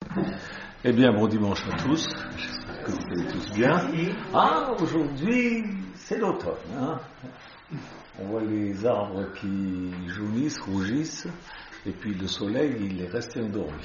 Eh bien, bon dimanche à tous. J'espère que vous allez tous bien. Ah, aujourd'hui, c'est l'automne. Hein, on voit les arbres qui jaunissent, rougissent, et puis le soleil, il est resté endormi.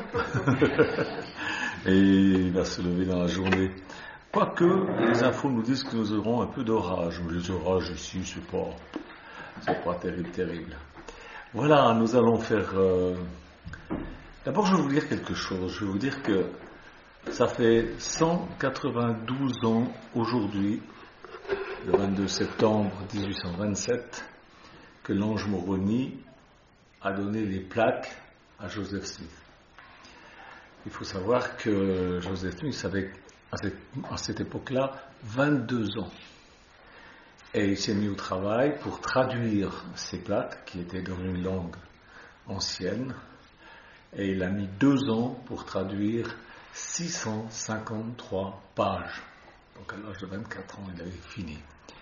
Et il va se lever dans la journée. Quoique, les infos nous disent que nous aurons un peu d'orage. Les orages ici, c'est pas terrible. Voilà, nous allons faire... D'abord, je vais vous dire quelque chose. Je vais vous dire que ça fait 192 ans aujourd'hui, le 22 septembre 1827, que l'ange Moroni a donné les plaques à Joseph Smith. Il faut savoir que Joseph Smith avait à cette époque-là 22 ans. Et il s'est mis au travail pour traduire ces plaques qui étaient dans une langue ancienne. Et il a mis 2 ans pour traduire 653 pages. Donc à l'âge de 24 ans, il avait fini.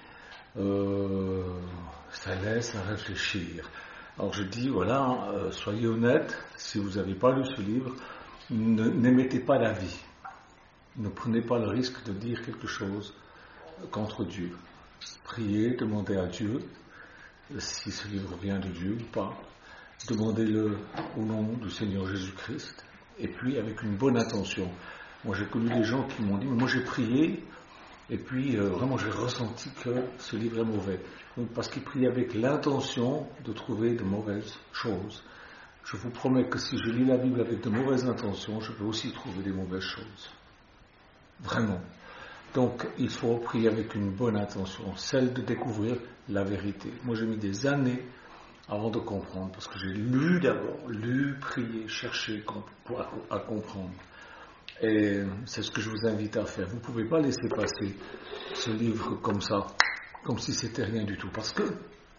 Ça laisse à réfléchir. Alors je dis, voilà, soyez honnêtes, si vous n'avez pas lu ce livre, n'émettez pas l'avis. Ne prenez pas le risque de dire quelque chose contre Dieu. Priez, demandez à Dieu si ce livre vient de Dieu ou pas. Demandez-le au nom du Seigneur Jésus-Christ, et puis avec une bonne intention. Moi j'ai connu des gens qui m'ont dit, moi j'ai prié, et puis vraiment j'ai ressenti que ce livre est mauvais. Donc, parce qu'ils priaient avec l'intention de trouver de mauvaises choses. Je vous promets que si je lis la Bible avec de mauvaises intentions, je peux aussi trouver des mauvaises choses. Vraiment. Donc il faut prier avec une bonne intention, celle de découvrir la vérité. Moi j'ai mis des années avant de comprendre, parce que j'ai lu, prié, cherché à comprendre. Et c'est ce que je vous invite à faire. Vous ne pouvez pas laisser passer ce livre comme ça, comme si c'était rien du tout. Parce que, il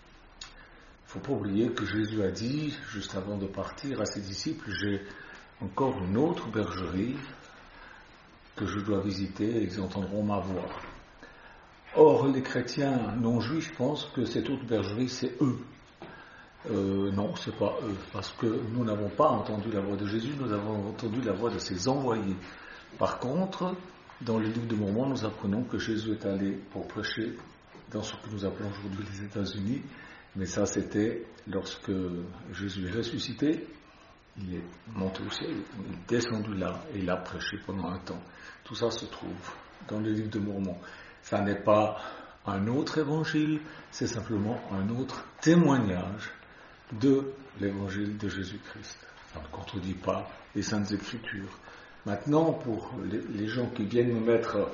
ne faut pas oublier que Jésus a dit, juste avant de partir à ses disciples, j'ai encore une autre bergerie que je dois visiter et ils entendront ma voix. Or, les chrétiens non juifs pensent que cette autre bergerie, c'est eux. Non, c'est pas eux, parce que nous n'avons pas entendu la voix de Jésus, nous avons entendu la voix de ses envoyés. Par contre, dans le livre de Mormon, nous apprenons que Jésus est allé pour prêcher dans ce que nous appelons aujourd'hui les États-Unis, mais ça c'était lorsque Jésus est ressuscité, il est monté au ciel, il est descendu là et il a prêché pendant un temps. Tout ça se trouve dans le livre de Mormon. Ça n'est pas un autre évangile, c'est simplement un autre témoignage de l'évangile de Jésus-Christ. Ça ne contredit pas les Saintes Écritures. Maintenant, pour les gens qui viennent me mettre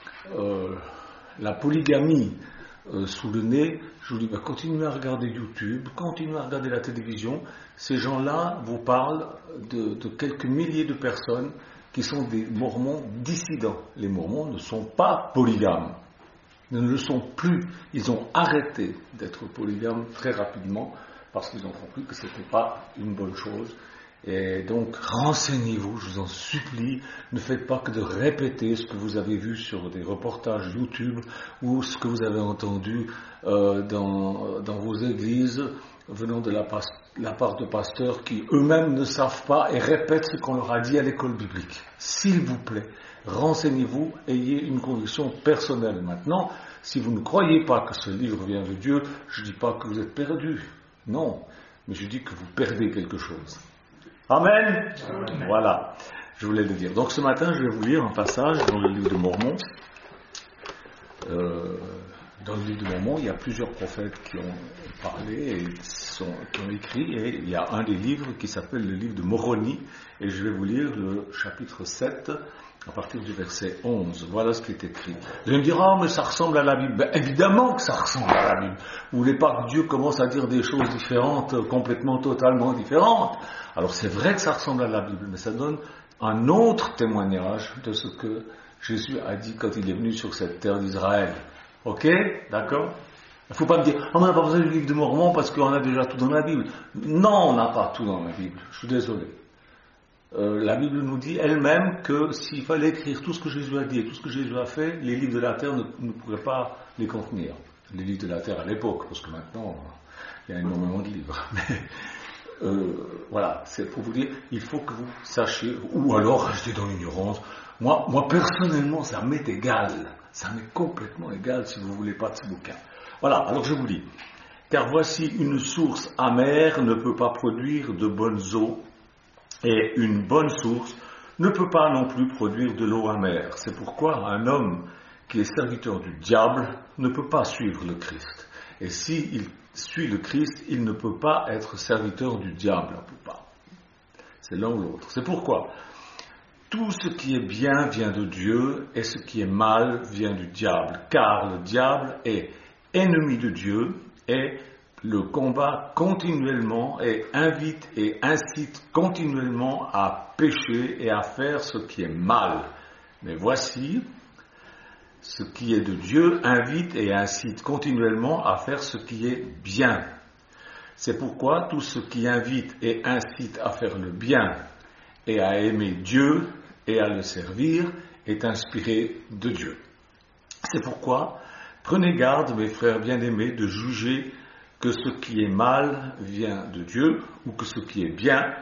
la polygamie sous le nez, je vous dis, continuez à regarder YouTube, continuez à regarder la télévision. Ces gens-là vous parlent de quelques milliers de personnes qui sont des Mormons dissidents. Les Mormons ne sont pas polygames. Ils ne le sont plus. Ils ont arrêté d'être polygames très rapidement parce qu'ils ont compris que ce n'était pas une bonne chose. Et donc, renseignez-vous, je vous en supplie. Ne faites pas que de répéter ce que vous avez vu sur des reportages YouTube ou ce que vous avez entendu dans vos églises venant de la part de pasteurs qui eux-mêmes ne savent pas et répètent ce qu'on leur a dit à l'école biblique. S'il vous plaît, renseignez-vous, ayez une conviction personnelle. Maintenant, si vous ne croyez pas que ce livre vient de Dieu, je ne dis pas que vous êtes perdu. Non, mais je dis que vous perdez quelque chose. Amen. Voilà, je voulais le dire. Donc ce matin, je vais vous lire un passage dans le livre de Mormon. Dans le livre de Mormon, il y a plusieurs prophètes qui ont parlé et qui ont écrit, et il y a un des livres qui s'appelle le livre de Moroni, et je vais vous lire le chapitre 7, à partir du verset 11. Voilà ce qui est écrit. Vous allez me dire, mais ça ressemble à la Bible. Ben, évidemment que ça ressemble à la Bible. Vous voulez pas que Dieu commence à dire des choses différentes, complètement, totalement différentes. Alors c'est vrai que ça ressemble à la Bible, mais ça donne un autre témoignage de ce que Jésus a dit quand il est venu sur cette terre d'Israël. Ok? D'accord? Il ne faut pas me dire, on n'a pas besoin du livre de Mormon parce qu'on a déjà tout dans la Bible. Non, on n'a pas tout dans la Bible. Je suis désolé. La Bible nous dit elle-même que s'il fallait écrire tout ce que Jésus a dit et tout ce que Jésus a fait, les livres de la terre ne pourraient pas les contenir. Les livres de la terre à l'époque, parce que maintenant, il y a énormément de livres. Mais voilà, c'est pour vous dire, il faut que vous sachiez, ou alors restez dans l'ignorance. Moi personnellement, ça m'est égal. Ça m'est complètement égal si vous ne voulez pas de ce bouquin. Voilà, alors je vous dis, car voici une source amère ne peut pas produire de bonnes eaux, et une bonne source ne peut pas non plus produire de l'eau amère. C'est pourquoi un homme qui est serviteur du diable ne peut pas suivre le Christ. Et s'il suit le Christ, il ne peut pas être serviteur du diable. On ne peut pas. C'est l'un ou l'autre. C'est pourquoi tout ce qui est bien vient de Dieu et ce qui est mal vient du diable. Car le diable est ennemi de Dieu et le combat continuellement et invite et incite continuellement à pécher et à faire ce qui est mal. Mais voici, ce qui est de Dieu invite et incite continuellement à faire ce qui est bien. C'est pourquoi tout ce qui invite et incite à faire le bien et à aimer Dieu et à le servir est inspiré de Dieu. C'est pourquoi prenez garde, mes frères bien-aimés, de juger que ce qui est mal vient de Dieu ou que ce qui est bien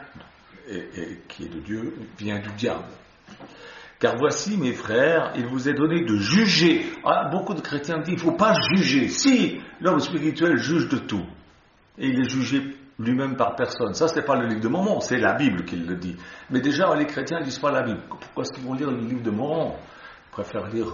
et qui est de Dieu vient du diable. Car voici, mes frères, il vous est donné de juger. Ah, beaucoup de chrétiens disent, il ne faut pas juger. Si, l'homme spirituel juge de tout. Et il est jugé lui-même par personne. Ça, ce n'est pas le livre de Mormon, c'est la Bible qui le dit. Mais déjà, les chrétiens ne lisent pas la Bible. Pourquoi est-ce qu'ils vont lire le livre de Mormon? Ils préfèrent lire,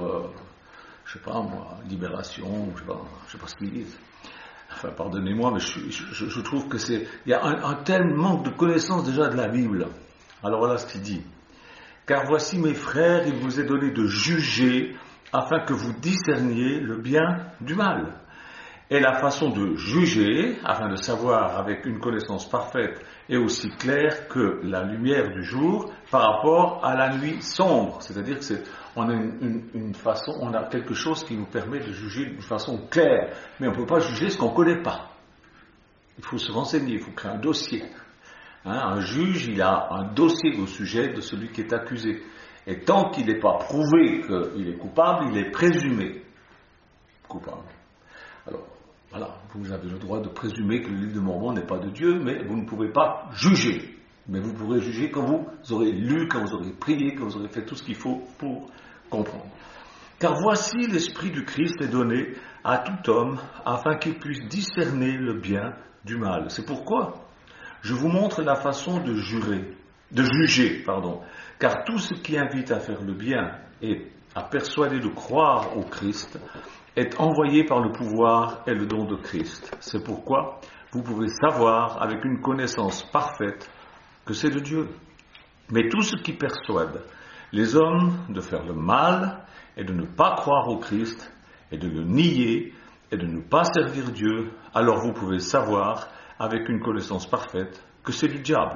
je ne sais pas moi, Libération, je ne sais pas ce qu'ils disent. Enfin, pardonnez-moi, mais je trouve que il y a un tel manque de connaissance déjà de la Bible. Alors voilà ce qu'il dit. Car voici, mes frères, il vous est donné de juger afin que vous discerniez le bien du mal. Et la façon de juger, afin de savoir avec une connaissance parfaite et aussi claire que la lumière du jour par rapport à la nuit sombre. C'est-à-dire qu'on a une façon, on a quelque chose qui nous permet de juger d'une façon claire. Mais on ne peut pas juger ce qu'on ne connaît pas. Il faut se renseigner, il faut créer un dossier. Un juge, il a un dossier au sujet de celui qui est accusé. Et tant qu'il n'est pas prouvé qu'il est coupable, il est présumé coupable. Alors, voilà, vous avez le droit de présumer que le livre de Mormon n'est pas de Dieu, mais vous ne pouvez pas juger. Mais vous pourrez juger quand vous aurez lu, quand vous aurez prié, quand vous aurez fait tout ce qu'il faut pour comprendre. Car voici l'Esprit du Christ est donné à tout homme afin qu'il puisse discerner le bien du mal. C'est pourquoi je vous montre la façon de juger, car tout ce qui invite à faire le bien et à persuader de croire au Christ est envoyé par le pouvoir et le don de Christ. C'est pourquoi vous pouvez savoir avec une connaissance parfaite que c'est de Dieu. Mais tout ce qui persuade les hommes de faire le mal et de ne pas croire au Christ et de le nier et de ne pas servir Dieu, alors vous pouvez savoir avec une connaissance parfaite que c'est du diable.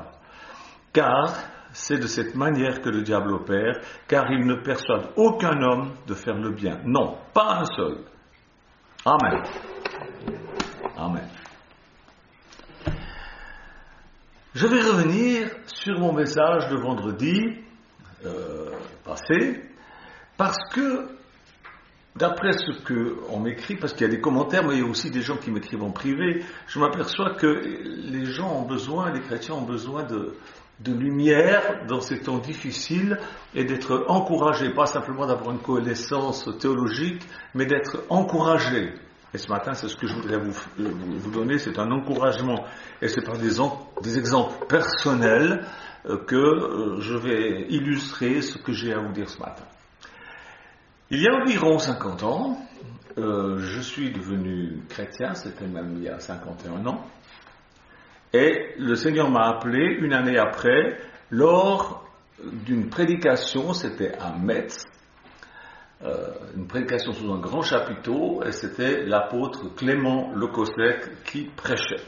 Car c'est de cette manière que le diable opère, car il ne persuade aucun homme de faire le bien. Non, pas un seul. Amen. Amen. Je vais revenir sur mon message de vendredi passé, parce que d'après ce qu'on m'écrit, parce qu'il y a des commentaires, mais il y a aussi des gens qui m'écrivent en privé, je m'aperçois que les gens ont besoin, les chrétiens ont besoin de lumière dans ces temps difficiles et d'être encouragés, pas simplement d'avoir une connaissance théologique, mais d'être encouragés. Et ce matin, c'est ce que je voudrais vous donner, c'est un encouragement. Et c'est par des exemples personnels que je vais illustrer ce que j'ai à vous dire ce matin. Il y a environ 50 ans, je suis devenu chrétien, c'était même il y a 51 ans, et le Seigneur m'a appelé une année après, lors d'une prédication, c'était à Metz, une prédication sous un grand chapiteau, et c'était l'apôtre Clément Le Cossec qui prêchait.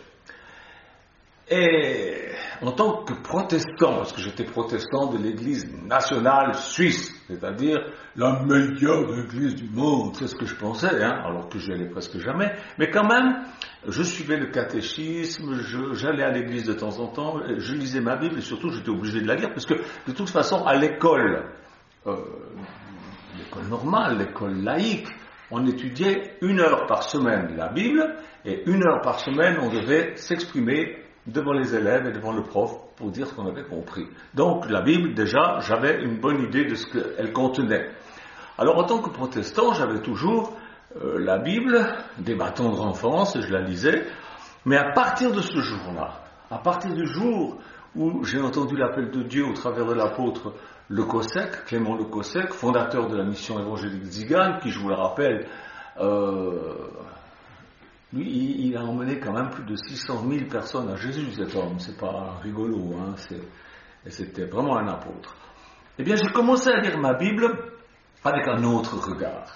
Et en tant que protestant, parce que j'étais protestant de l'église nationale suisse, c'est-à-dire la meilleure église du monde, c'est ce que je pensais, alors que j'y allais presque jamais, mais quand même, je suivais le catéchisme, j'allais à l'église de temps en temps, je lisais ma Bible, et surtout j'étais obligé de la lire, parce que de toute façon, à l'école normale, l'école laïque, on étudiait 1 heure par semaine la Bible, et 1 heure par semaine, on devait s'exprimer devant les élèves et devant le prof pour dire ce qu'on avait compris. Donc la Bible, déjà, j'avais une bonne idée de ce qu'elle contenait. Alors en tant que protestant, j'avais toujours la Bible, des bâtons de renfance, et je la lisais, mais à partir de ce jour-là, à partir du jour où j'ai entendu l'appel de Dieu au travers de l'apôtre Le Cossec, Clément Le Cossec, fondateur de la mission évangélique Zigane, qui, je vous le rappelle, lui, il a emmené quand même plus de 600 000 personnes à Jésus, cet homme. C'est pas rigolo, hein, c'était vraiment un apôtre. Eh bien, j'ai commencé à lire ma Bible avec un autre regard.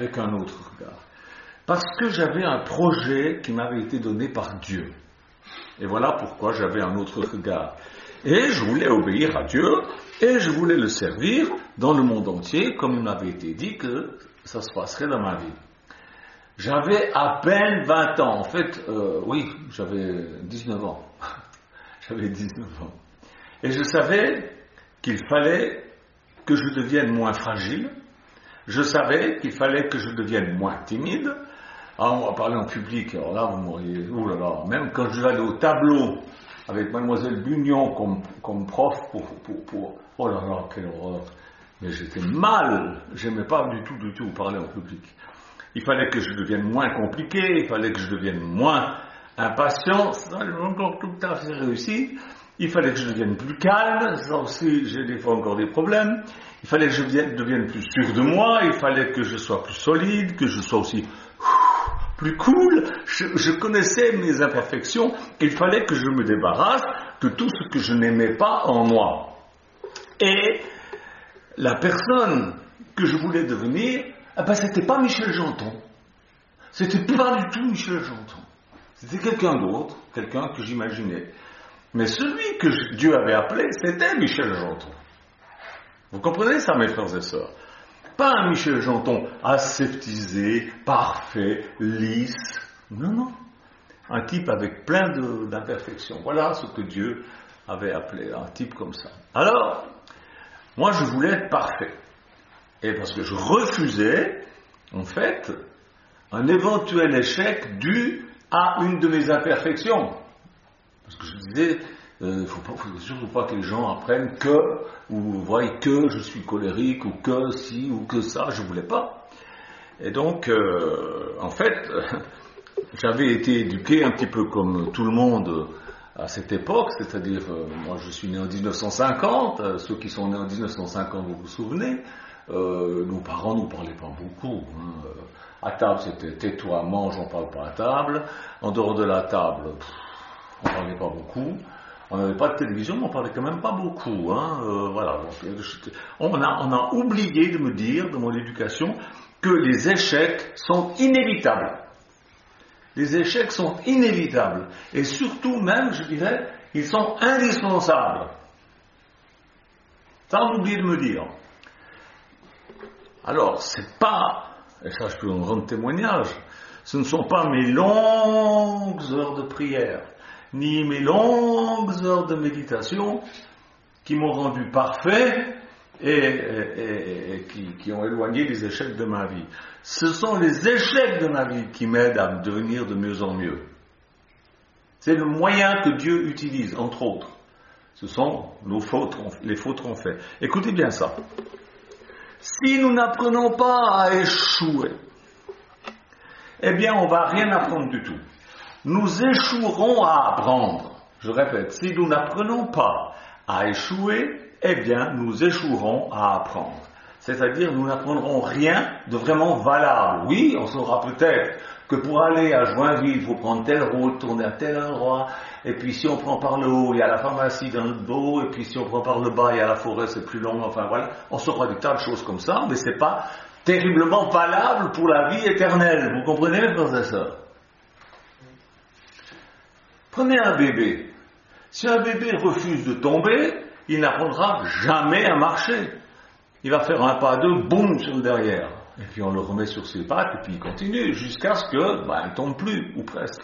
Parce que j'avais un projet qui m'avait été donné par Dieu. Et voilà pourquoi j'avais un autre regard. Et je voulais obéir à Dieu, et je voulais le servir dans le monde entier, comme il m'avait été dit que ça se passerait dans ma vie. J'avais à peine 20 ans. En fait, oui, j'avais 19 ans. J'avais 19 ans. Et je savais qu'il fallait que je devienne moins fragile. Je savais qu'il fallait que je devienne moins timide. Ah, on va parler en public. Alors là, vous m'auriez... Ouh là là. Même quand je vais aller au tableau avec Mademoiselle Bugnon comme prof pour... Oh là là, quelle horreur. Mais j'étais mal. J'aimais pas du tout parler en public. Il fallait que je devienne moins compliqué, il fallait que je devienne moins impatient, ça j'ai encore tout à fait réussi. Il fallait que je devienne plus calme, ça aussi j'ai des fois encore des problèmes. Il fallait que je devienne plus sûr de moi, il fallait que je sois plus solide, que je sois aussi plus cool. Je connaissais mes imperfections, il fallait que je me débarrasse de tout ce que je n'aimais pas en moi. Et la personne que je voulais devenir, c'était pas Michel Janton. C'était pas du tout Michel Janton. C'était quelqu'un d'autre, quelqu'un que j'imaginais. Mais celui que Dieu avait appelé, c'était Michel Janton. Vous comprenez ça, mes frères et sœurs? Pas un Michel Janton aseptisé, parfait, lisse. Non. Un type avec plein d'imperfections. Voilà ce que Dieu avait appelé, un type comme ça. Alors, moi je voulais être parfait. Et parce que je refusais, en fait, un éventuel échec dû à une de mes imperfections. Parce que je disais, il ne faut surtout pas que les gens apprennent que, ou voient que je suis colérique, ou que ci, ou que ça, je ne voulais pas. Et donc, en fait, j'avais été éduqué un petit peu comme tout le monde à cette époque, c'est-à-dire, moi je suis né en 1950, ceux qui sont nés en 1950, vous vous souvenez, nos parents ne nous parlaient pas beaucoup. À table, c'était tais-toi, mange, on ne parle pas à table. En dehors de la table, on ne parlait pas beaucoup. On n'avait pas de télévision, mais on ne parlait quand même pas beaucoup. Voilà. Donc, on a oublié de me dire, dans mon éducation, que les échecs sont inévitables. Les échecs sont inévitables. Et surtout, même, je dirais, ils sont indispensables. Ça, on oublie de me dire. Alors, c'est pas, et ça je peux en rendre témoignage, ce ne sont pas mes longues heures de prière, ni mes longues heures de méditation qui m'ont rendu parfait et qui ont éloigné les échecs de ma vie. Ce sont les échecs de ma vie qui m'aident à devenir de mieux en mieux. C'est le moyen que Dieu utilise, entre autres. Ce sont nos fautes, les fautes qu'on fait. Écoutez bien ça. Si nous n'apprenons pas à échouer, eh bien on ne va rien apprendre du tout. Nous échouerons à apprendre. Je répète, si nous n'apprenons pas à échouer, eh bien nous échouerons à apprendre. C'est-à-dire nous n'apprendrons rien de vraiment valable. Oui, on saura peut-être que pour aller à Joinville, il faut prendre telle route, tourner à tel endroit, et puis si on prend par le haut, il y a la pharmacie dans le dos, et puis si on prend par le bas, il y a la forêt, c'est plus long, enfin voilà. On saura des tas de choses comme ça, mais c'est pas terriblement valable pour la vie éternelle. Vous comprenez, mes frères et sœurs? Prenez un bébé. Si un bébé refuse de tomber, il n'apprendra jamais à marcher. Il va faire un pas deux, boum, sur le derrière. Et puis on le remet sur ses pattes, et puis il continue, jusqu'à ce que, il ne tombe plus, ou presque.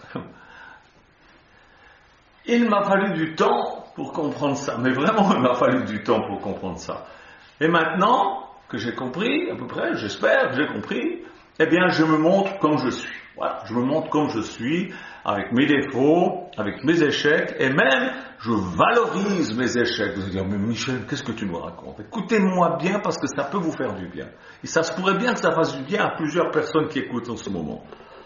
Il m'a fallu du temps pour comprendre ça, mais vraiment il m'a fallu du temps pour comprendre ça. Et maintenant que j'ai compris, à peu près, j'espère que j'ai compris, eh bien je me montre comme je suis. Voilà, je me montre comme je suis, avec mes défauts, avec mes échecs, et même je valorise mes échecs. Vous allez dire, mais Michel, qu'est-ce que tu nous racontes? Écoutez-moi bien parce que ça peut vous faire du bien. Et ça se pourrait bien que ça fasse du bien à plusieurs personnes qui écoutent en ce moment.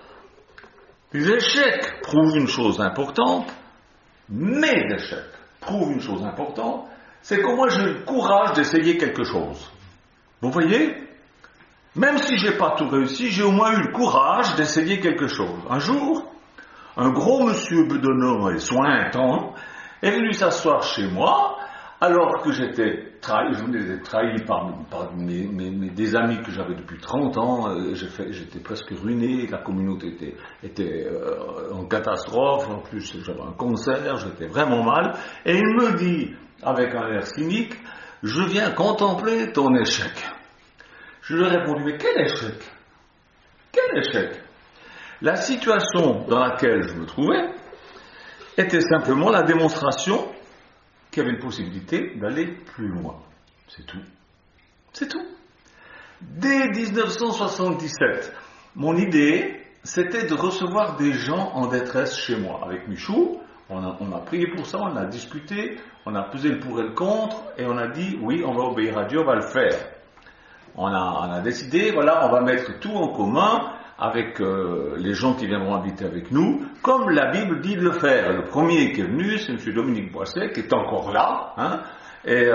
Les échecs prouvent une chose importante, mes échecs prouvent une chose importante, c'est que moi j'ai le courage d'essayer quelque chose. Vous voyez? Même si j'ai pas tout réussi, j'ai au moins eu le courage d'essayer quelque chose. Un jour, un gros monsieur bedonnant et sointant est venu s'asseoir chez moi, alors que j'étais trahi, je venais d'être trahi par des amis que j'avais depuis 30 ans, j'étais presque ruiné, la communauté était en catastrophe, en plus j'avais un cancer, j'étais vraiment mal, et il me dit, avec un air cynique, je viens contempler ton échec. Je lui ai répondu, mais quel échec? Quel échec? La situation dans laquelle je me trouvais était simplement la démonstration qu'il y avait une possibilité d'aller plus loin. C'est tout. C'est tout. Dès 1977, mon idée, c'était de recevoir des gens en détresse chez moi. Avec Michou, on a prié pour ça, on a discuté, on a pesé le pour et le contre, et on a dit, oui, on va obéir à Dieu, on va le faire. On a décidé, voilà, on va mettre tout en commun avec les gens qui viendront habiter avec nous, comme la Bible dit de le faire. Le premier qui est venu, c'est M. Dominique Boisset, qui est encore là, hein, et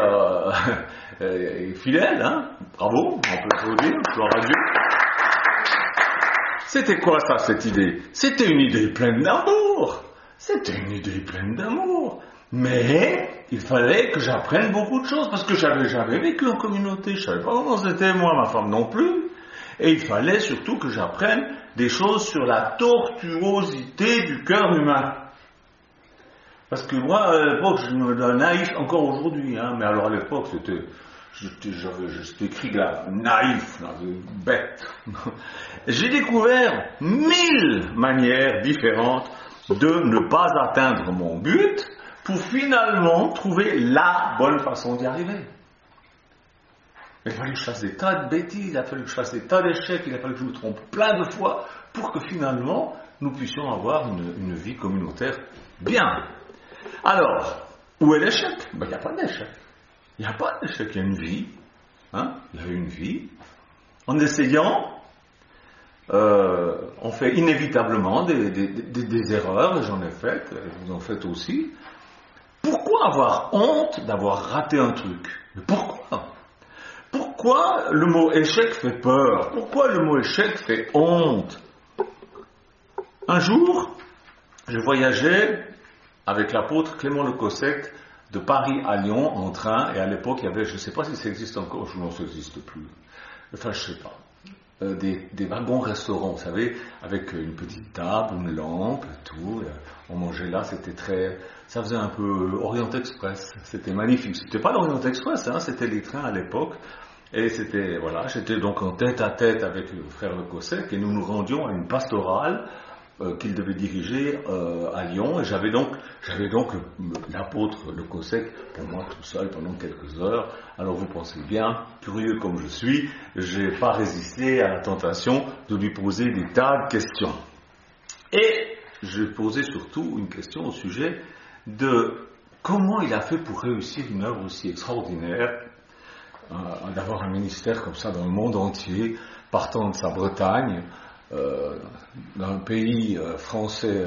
fidèle, hein, bravo, on peut applaudir, gloire à Dieu. C'était quoi ça, cette idée? C'était une idée pleine d'amour. C'était une idée pleine d'amour. Mais il fallait que j'apprenne beaucoup de choses, parce que j'avais jamais vécu en communauté, je savais pas comment c'était, moi, ma femme non plus. Et il fallait surtout que j'apprenne des choses sur la tortuosité du cœur humain. Parce que moi, à l'époque, je me donne naïf, encore aujourd'hui, hein, mais alors à l'époque, j'étais écrit là, naïf, là, bête. J'ai découvert 1000 manières différentes de ne pas atteindre mon but, pour finalement trouver la bonne façon d'y arriver. Il a fallu que je fasse des tas de bêtises, il a fallu que je fasse des tas d'échecs, il a fallu que je me trompe plein de fois pour que finalement nous puissions avoir une vie communautaire bien. Alors, où est l'échec? Ben, il n'y a pas d'échec. Il n'y a pas d'échec, il y a une vie. Hein? Il y a une vie. En essayant, on fait inévitablement des erreurs, et j'en ai faites, et vous en faites aussi. Pourquoi avoir honte d'avoir raté un truc? Mais pourquoi? Pourquoi le mot échec fait peur? Pourquoi le mot échec fait honte? Un jour, je voyageais avec l'apôtre Clément Le Cossec de Paris à Lyon en train, et à l'époque il y avait, je ne sais pas si ça existe encore, je non, ça n'existe plus, enfin je ne sais pas, des wagons restaurants, vous savez, avec une petite table, une lampe, tout, on mangeait là, c'était très, ça faisait un peu Orient Express, c'était magnifique, c'était pas l'Orient Express, hein, c'était les trains à l'époque, et c'était, voilà, j'étais donc en tête à tête avec le frère Le Cossec, et nous nous rendions à une pastorale qu'il devait diriger à Lyon, et j'avais donc l'apôtre Le Cossec pour moi tout seul pendant quelques heures. Alors vous pensez bien, curieux comme je suis, j'ai pas résisté à la tentation de lui poser des tas de questions. Et je posais surtout une question au sujet de comment il a fait pour réussir une œuvre aussi extraordinaire, d'avoir un ministère comme ça dans le monde entier, partant de sa Bretagne, d'un pays français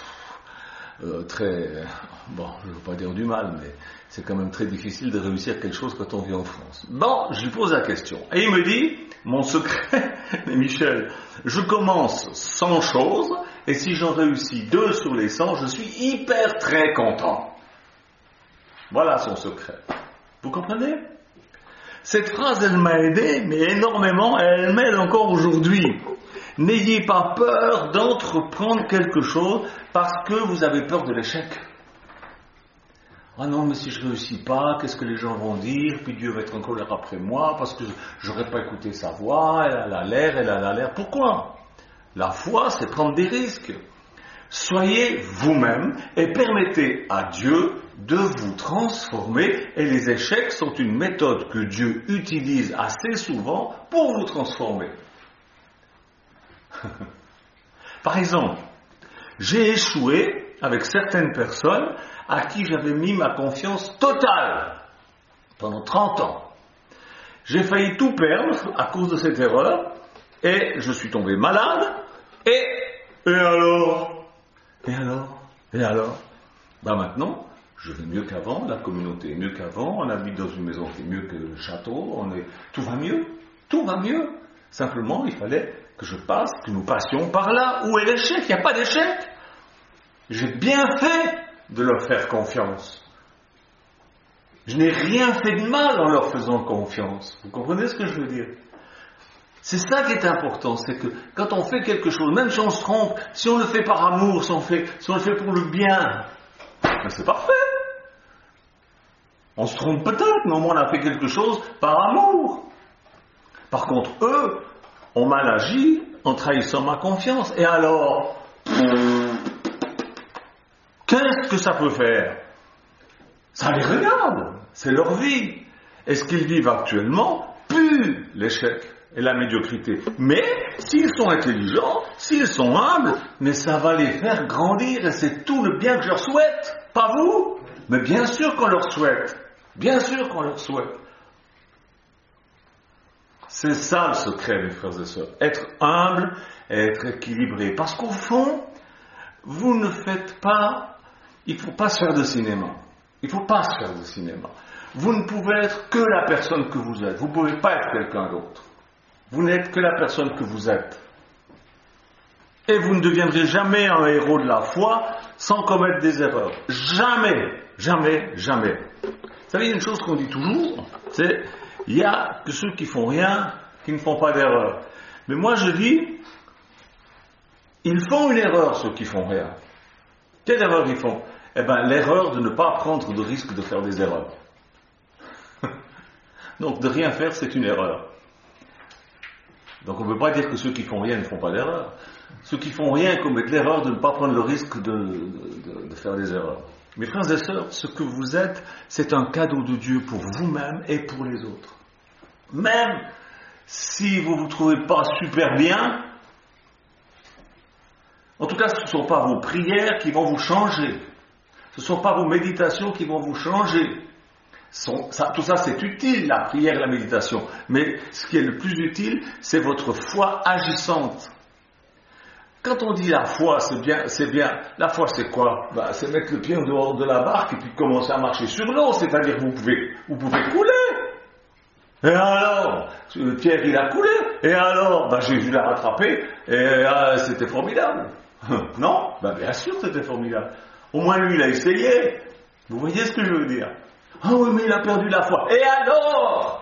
très, bon, je ne veux pas dire du mal, mais c'est quand même très difficile de réussir quelque chose quand on vit en France. Bon, je lui pose la question. Et il me dit, mon secret, mais Michel, je commence 100 choses, et si j'en réussis 2 sur les 100, je suis hyper très content. Voilà son secret. Vous comprenez? Cette phrase, elle m'a aidé, mais énormément, elle m'aide encore aujourd'hui. N'ayez pas peur d'entreprendre quelque chose parce que vous avez peur de l'échec. Ah non, mais si je ne réussis pas, qu'est-ce que les gens vont dire? Puis Dieu va être en colère après moi parce que je n'aurais pas écouté sa voix, elle a l'air. Pourquoi? La foi, c'est prendre des risques. Soyez vous-même et permettez à Dieu de vous transformer, et les échecs sont une méthode que Dieu utilise assez souvent pour vous transformer. Par exemple, j'ai échoué avec certaines personnes à qui j'avais mis ma confiance totale pendant 30 ans. J'ai failli tout perdre à cause de cette erreur et je suis tombé malade et alors maintenant, je vais mieux qu'avant, la communauté est mieux qu'avant, on habite dans une maison qui est mieux que le château, tout va mieux. Simplement, il fallait que nous passions par là. Où est l'échec? Il n'y a pas d'échec. J'ai bien fait de leur faire confiance. Je n'ai rien fait de mal en leur faisant confiance. Vous comprenez ce que je veux dire? C'est ça qui est important, c'est que quand on fait quelque chose, même si on se trompe, si on le fait par amour, si on le fait pour le bien, ben c'est parfait. On se trompe peut-être, mais au moins on a fait quelque chose par amour. Par contre, eux ont mal agi en trahissant ma confiance. Et alors, qu'est-ce que ça peut faire? Ça les regarde, c'est leur vie. Et ce qu'ils vivent actuellement pue l'échec et la médiocrité. Mais s'ils sont intelligents, s'ils sont humbles, mais ça va les faire grandir et c'est tout le bien que je leur souhaite. Pas vous, mais bien sûr qu'on leur souhaite. Bien sûr qu'on leur souhaite. C'est ça le secret, mes frères et sœurs. Être humble et être équilibré. Parce qu'au fond, vous ne faites pas... Il ne faut pas se faire de cinéma. Il ne faut pas se faire de cinéma. Vous ne pouvez être que la personne que vous êtes. Vous ne pouvez pas être quelqu'un d'autre. Vous n'êtes que la personne que vous êtes. Et vous ne deviendrez jamais un héros de la foi sans commettre des erreurs. Jamais, jamais, jamais. Vous savez, il y a une chose qu'on dit toujours, c'est il n'y a que ceux qui font rien qui ne font pas d'erreur. Mais moi je dis, ils font une erreur ceux qui font rien. Quelle erreur ils font? Eh bien, l'erreur de ne pas prendre de risque de faire des erreurs. Donc de rien faire, c'est une erreur. Donc on ne peut pas dire que ceux qui font rien ne font pas d'erreur. Ceux qui font rien commettent l'erreur de ne pas prendre le risque de faire des erreurs. Mes frères et sœurs, ce que vous êtes, c'est un cadeau de Dieu pour vous-même et pour les autres. Même si vous ne vous trouvez pas super bien, en tout cas ce ne sont pas vos prières qui vont vous changer. Ce ne sont pas vos méditations qui vont vous changer. Tout ça c'est utile, la prière et la méditation. Mais ce qui est le plus utile, c'est votre foi agissante. Quand on dit la foi, c'est bien. La foi, c'est quoi? C'est mettre le pied en dehors de la barque et puis commencer à marcher sur l'eau. C'est-à-dire vous pouvez couler. Et alors, Pierre, il a coulé. Et alors, Jésus l'a rattrapé. Et c'était formidable. Non? Bien sûr, c'était formidable. Au moins, lui, il a essayé. Vous voyez ce que je veux dire? Ah oui, mais il a perdu la foi. Et alors?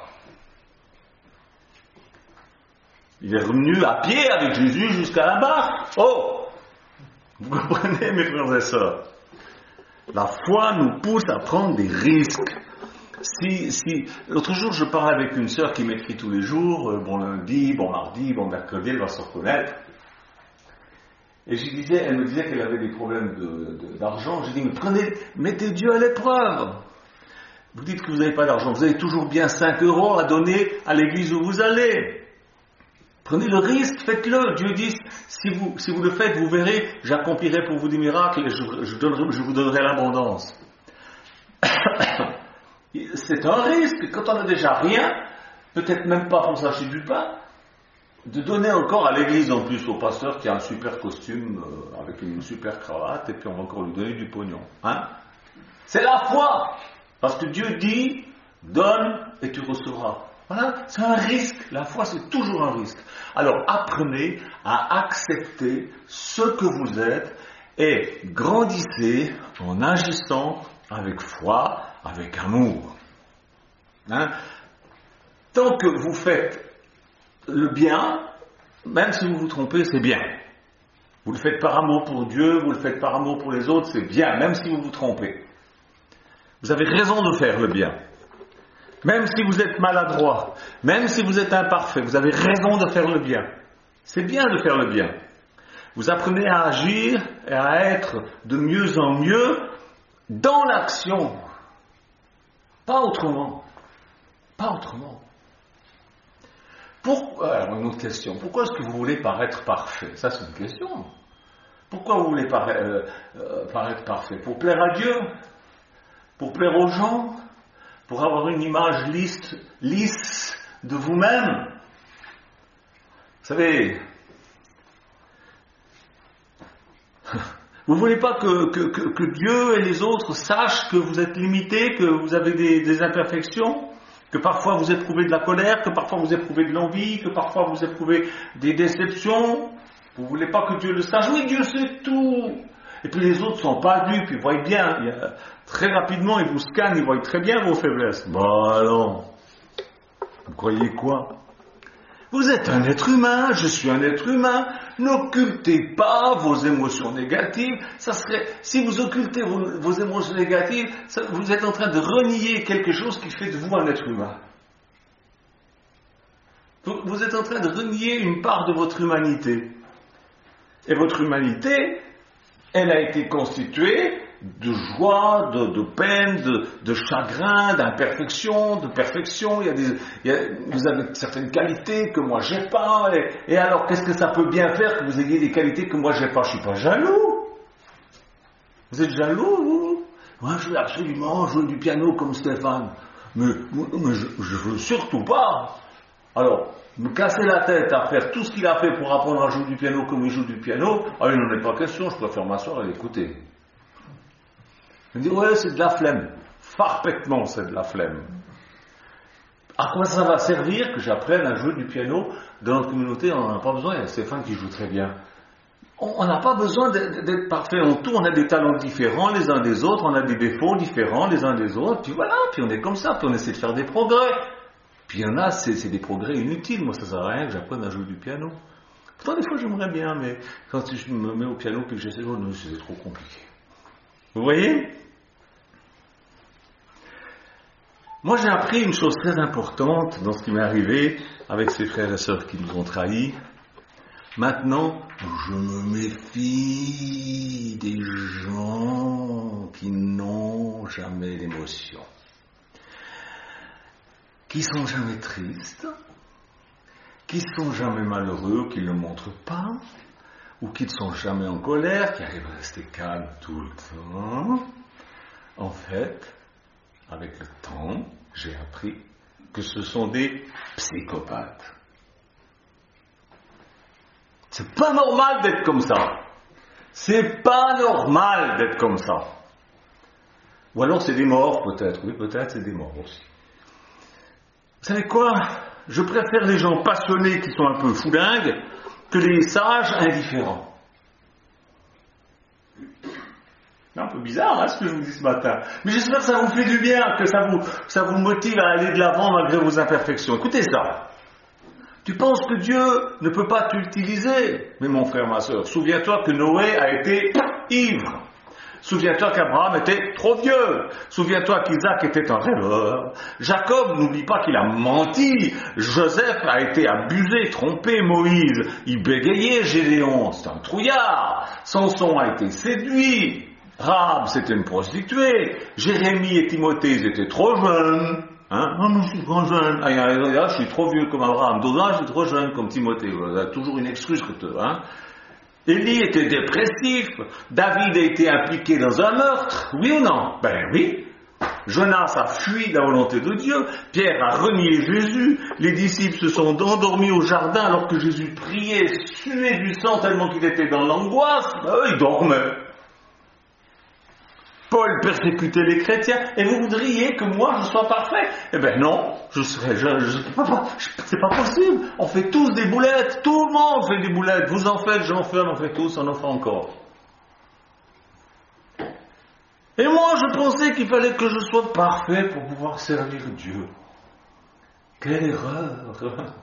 Il est revenu à pied avec Jésus jusqu'à la barque. Oh! Vous comprenez, mes frères et sœurs? La foi nous pousse à prendre des risques. L'autre jour, je parlais avec une sœur qui m'écrit tous les jours, bon lundi, bon mardi, bon mercredi, elle va se reconnaître. Et elle me disait qu'elle avait des problèmes d'argent. J'ai dit, mais mettez Dieu à l'épreuve. Vous dites que vous n'avez pas d'argent, vous avez toujours bien 5 € à donner à l'église où vous allez. Prenez le risque, faites-le. Dieu dit, si vous le faites, vous verrez, j'accomplirai pour vous des miracles et je vous donnerai l'abondance. C'est un risque. Quand on n'a déjà rien, peut-être même pas pour s'acheter du pain, de donner encore à l'église en plus au pasteur qui a un super costume avec une super cravate et puis on va encore lui donner du pognon. Hein? C'est la foi. Parce que Dieu dit, donne et tu recevras. Voilà, c'est un risque. La foi, c'est toujours un risque. Alors, apprenez à accepter ce que vous êtes et grandissez en agissant avec foi, avec amour. Hein? Tant que vous faites le bien, même si vous vous trompez, c'est bien. Vous le faites par amour pour Dieu, vous le faites par amour pour les autres, c'est bien, même si vous vous trompez. Vous avez raison de faire le bien. Même si vous êtes maladroit, même si vous êtes imparfait, vous avez raison de faire le bien. C'est bien de faire le bien. Vous apprenez à agir et à être de mieux en mieux dans l'action. Pas autrement. Pas autrement. Alors, une autre question. Pourquoi est-ce que vous voulez paraître parfait? Ça, c'est une question. Pourquoi vous voulez paraître parfait? Pour plaire à Dieu? Pour plaire aux gens? Pour avoir une image lisse de vous-même? Vous savez, vous ne voulez pas que Dieu et les autres sachent que vous êtes limités, que vous avez des imperfections, que parfois vous éprouvez de la colère, que parfois vous éprouvez de l'envie, que parfois vous éprouvez des déceptions. Vous ne voulez pas que Dieu le sache? Oui, Dieu sait tout. Et puis les autres ne sont pas dupes, ils voient bien. Très rapidement, ils vous scannent, ils voient très bien vos faiblesses. Bon alors, vous croyez quoi? Vous êtes un être humain, je suis un être humain. N'occultez pas vos émotions négatives. Si vous occultez vos émotions négatives, vous êtes en train de renier quelque chose qui fait de vous un être humain. Vous êtes en train de renier une part de votre humanité. Et votre humanité, elle a été constituée de joie, de peine, de chagrin, d'imperfection, de perfection. Vous avez certaines qualités que moi j'ai pas. Et alors, qu'est-ce que ça peut bien faire que vous ayez des qualités que moi j'ai pas? Je suis pas jaloux. Vous êtes jaloux, vous? Moi, je veux absolument jouer du piano comme Stéphane. Mais je veux surtout pas. Alors, me casser la tête à faire tout ce qu'il a fait pour apprendre à jouer du piano comme il joue du piano, il n'en est pas question, je préfère m'asseoir et l'écouter. Je me dis, ouais, c'est de la flemme. Parfaitement, c'est de la flemme. À quoi ça va servir que j'apprenne à jouer du piano? Dans notre communauté, on n'en a pas besoin, il y a Stéphane qui joue très bien. On n'a pas besoin d'être parfait en tout, on a des talents différents les uns des autres, on a des défauts différents les uns des autres, puis voilà, puis on est comme ça, puis on essaie de faire des progrès. Puis il y en a, c'est des progrès inutiles. Moi, ça ne sert à rien que j'apprenne à jouer du piano. Pourtant, des fois, j'aimerais bien, mais quand je me mets au piano et que j'essaie de jouer, c'est trop compliqué. Vous voyez? Moi, j'ai appris une chose très importante dans ce qui m'est arrivé avec ces frères et sœurs qui nous ont trahis. Maintenant, je me méfie des gens qui n'ont jamais d'émotion. Qui sont jamais tristes, qui sont jamais malheureux, qui ne le montrent pas, ou qui ne sont jamais en colère, qui arrivent à rester calmes tout le temps. En fait, avec le temps, j'ai appris que ce sont des psychopathes. C'est pas normal d'être comme ça. C'est pas normal d'être comme ça. Ou alors c'est des morts peut-être. Oui, peut-être c'est des morts aussi. Vous savez quoi? Je préfère les gens passionnés qui sont un peu foulingues que les sages indifférents. C'est un peu bizarre ce que je vous dis ce matin. Mais j'espère que ça vous fait du bien, que ça vous motive à aller de l'avant malgré vos imperfections. Écoutez ça. Tu penses que Dieu ne peut pas t'utiliser? Mais mon frère, ma soeur, souviens-toi que Noé a été ivre. Souviens-toi qu'Abraham était trop vieux. Souviens-toi qu'Isaac était un rêveur. Jacob, n'oublie pas qu'il a menti. Joseph a été abusé, trompé. Moïse, il bégayait. Gédéon, c'est un trouillard. Samson a été séduit. Rahab, c'était une prostituée. Jérémie et Timothée, ils étaient trop jeunes. Non, je suis trop jeune. Je suis trop vieux comme Abraham. D'autres, je suis trop jeune comme Timothée. Vous avez toujours une excuse que tu Élie était dépressif. David a été impliqué dans un meurtre. Oui ou non? Ben oui. Jonas a fui la volonté de Dieu. Pierre a renié Jésus. Les disciples se sont endormis au jardin alors que Jésus priait, suait du sang tellement qu'il était dans l'angoisse. Eux, ils dormaient. Paul persécutait les chrétiens. Et vous voudriez que moi je sois parfait? Eh ben non, c'est pas possible. On fait tous des boulettes, tout le monde fait des boulettes. Vous en faites, j'en fais, on en fait tous, on en fait encore. Et moi je pensais qu'il fallait que je sois parfait pour pouvoir servir Dieu. Quelle erreur!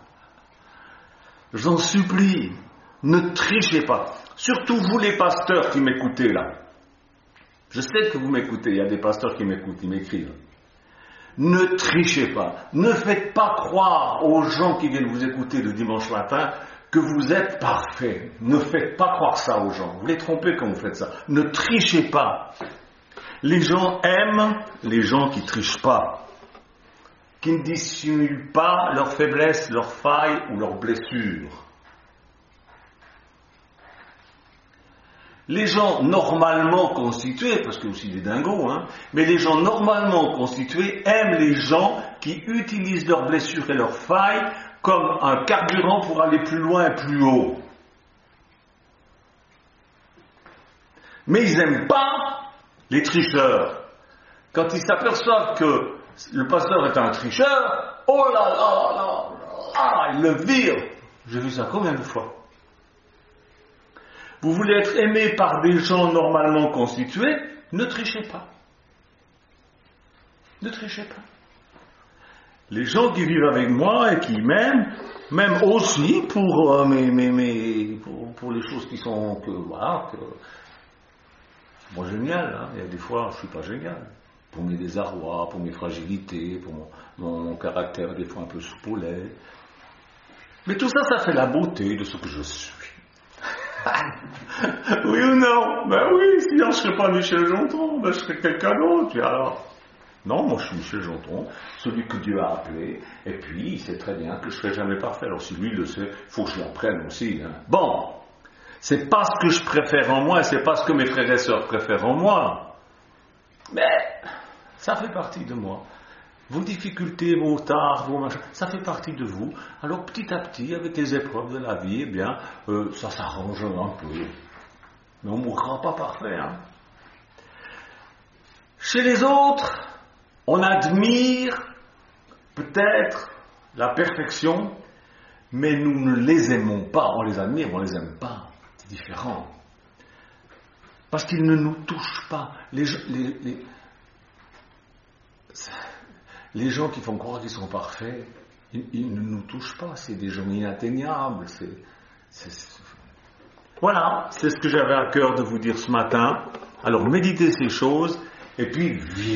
J'en supplie, ne trichez pas. Surtout vous les pasteurs qui m'écoutez là. Je sais que vous m'écoutez, il y a des pasteurs qui m'écoutent, ils m'écrivent. Ne trichez pas, ne faites pas croire aux gens qui viennent vous écouter le dimanche matin que vous êtes parfaits. Ne faites pas croire ça aux gens, vous les trompez quand vous faites ça. Ne trichez pas. Les gens aiment les gens qui trichent pas, qui ne dissimulent pas leurs faiblesses, leurs failles ou leurs blessures. Les gens normalement constitués, parce qu'il y a aussi des dingos, mais les gens normalement constitués aiment les gens qui utilisent leurs blessures et leurs failles comme un carburant pour aller plus loin et plus haut. Mais ils n'aiment pas les tricheurs. Quand ils s'aperçoivent que le pasteur est un tricheur, oh là là là là, ah, ils le virent. J'ai vu ça combien de fois? Vous voulez être aimé par des gens normalement constitués, ne trichez pas. Ne trichez pas. Les gens qui vivent avec moi et qui m'aiment aussi pour pour les choses qui sont moi génial. Il y a des fois je suis pas génial. Pour mes désarrois, pour mes fragilités, pour mon caractère des fois un peu soupolé. Mais tout ça, ça fait la beauté de ce que je suis. Oui ou non? Ben oui, sinon je ne serais pas Michel Jonton, je serais quelqu'un d'autre. Et alors? Non, moi je suis Michel Jonton, celui que Dieu a appelé, et puis il sait très bien que je ne serai jamais parfait. Alors si lui il le sait, il faut que je l'apprenne aussi. Bon, c'est pas ce que je préfère en moi, et c'est pas ce que mes frères et sœurs préfèrent en moi. Mais ça fait partie de moi. Vos difficultés, vos tares, vos machins, ça fait partie de vous. Alors petit à petit, avec les épreuves de la vie, ça s'arrange un peu. Mais on ne mourra pas parfait. Chez les autres, on admire peut-être la perfection, mais nous ne les aimons pas. On les admire, mais on ne les aime pas. C'est différent. Parce qu'ils ne nous touchent pas. Les gens qui font croire qu'ils sont parfaits, ils ne nous touchent pas, c'est des gens inatteignables. Voilà, c'est ce que j'avais à cœur de vous dire ce matin. Alors méditez ces choses, et puis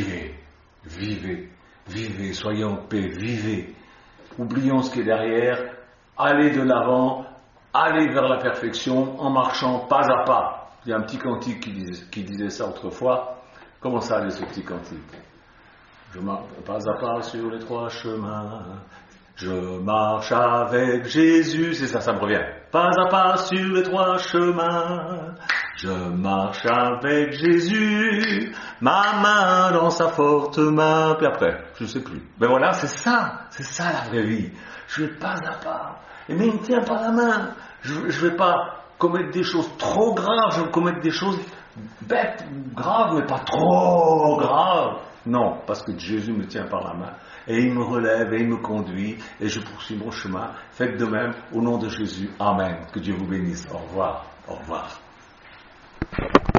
vivez, soyez en paix, vivez. Oublions ce qui est derrière, allez de l'avant, allez vers la perfection en marchant pas à pas. Il y a un petit cantique qui disait ça autrefois. Comment ça allait ce petit cantique? Je marche pas à pas sur les 3 chemins. Je marche avec Jésus. C'est ça, ça me revient. Pas à pas sur les 3 chemins. Je marche avec Jésus. Ma main dans sa forte main. Puis après, je ne sais plus. Ben voilà, c'est ça la vraie vie. Je vais pas à pas. Mais il ne tient pas la main. Je ne vais pas commettre des choses trop graves. Je vais commettre des choses bêtes, graves, mais pas trop graves. Non, parce que Jésus me tient par la main et il me relève et il me conduit et je poursuis mon chemin. Faites de même au nom de Jésus. Amen. Que Dieu vous bénisse. Au revoir. Au revoir.